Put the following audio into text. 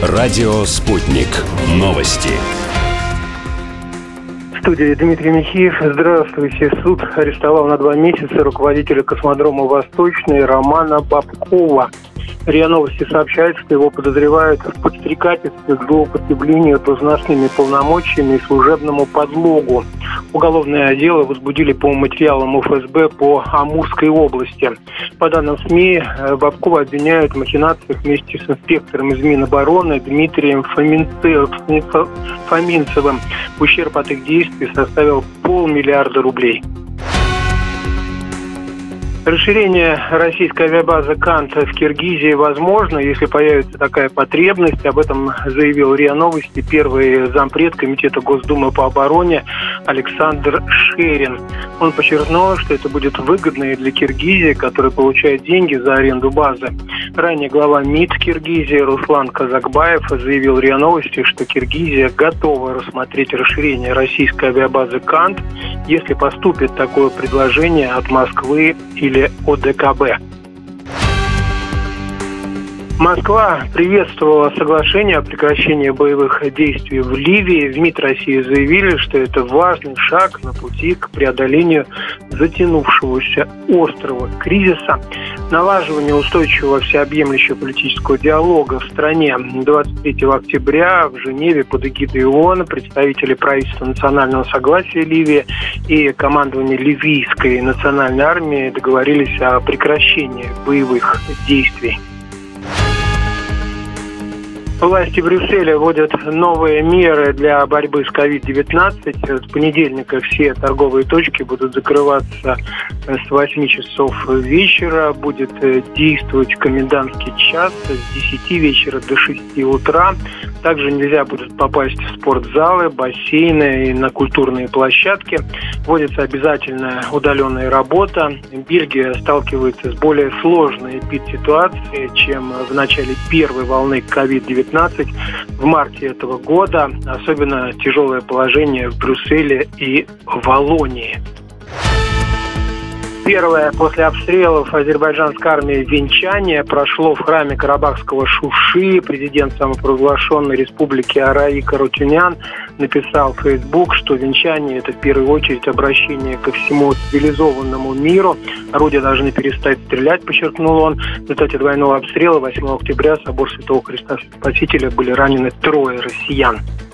Радио «Спутник». Новости. В студии Дмитрий Михеев. Здравствуйте. Суд арестовал на 2 месяца руководителя космодрома «Восточный» Романа Бобкова. РИА Новости сообщает, что его подозревают в подстрекательстве к злоупотреблению должностными полномочиями и служебному подлогу. Уголовное дело возбудили по материалам ФСБ по Амурской области. По данным СМИ, Бобкова обвиняют в махинациях вместе с инспектором из Минобороны Дмитрием Фоминцевым. Ущерб от их действий составил 500 миллиона рублей. Расширение российской авиабазы «Кант» в Киргизии возможно, если появится такая потребность. Об этом заявил РИА Новости первый зампред Комитета Госдумы по обороне Александр Шерин. Он подчеркнул, что это будет выгодно и для Киргизии, которая получает деньги за аренду базы. Ранее глава МИД Киргизии Руслан Казакбаев заявил РИА Новости, что Киргизия готова рассмотреть расширение российской авиабазы «Кант», если поступит такое предложение от Москвы или ОДКБ. Москва приветствовала соглашение о прекращении боевых действий в Ливии. В МИД России заявили, что это важный шаг на пути к преодолению затянувшегося острого кризиса, налаживанию устойчивого всеобъемлющего политического диалога в стране. 23 октября в Женеве под эгидой ООН представители правительства национального согласия Ливии и командование ливийской национальной армии договорились о прекращении боевых действий. Власти Брюсселя вводят новые меры для борьбы с COVID-19. С понедельника все торговые точки будут закрываться с 8 часов вечера. Будет действовать комендантский час с 10 вечера до 6 утра. Также нельзя будет попасть в спортзалы, бассейны и на культурные площадки. Вводится обязательная удаленная работа. Бельгия сталкивается с более сложной эпидситуацией, чем в начале первой волны COVID-19 в марте этого года. Особенно тяжелое положение в Брюсселе и Валлонии. Первое после обстрелов азербайджанской армии венчание прошло в храме карабахского Шуши. Президент самопровозглашенной республики Арай Карутюнян написал в Facebook, что венчание – это в первую очередь обращение ко всему цивилизованному миру. Орудия должны перестать стрелять, подчеркнул он. В результате двойного обстрела 8 октября собор Святого Христа Спасителя были ранены 3 россиян.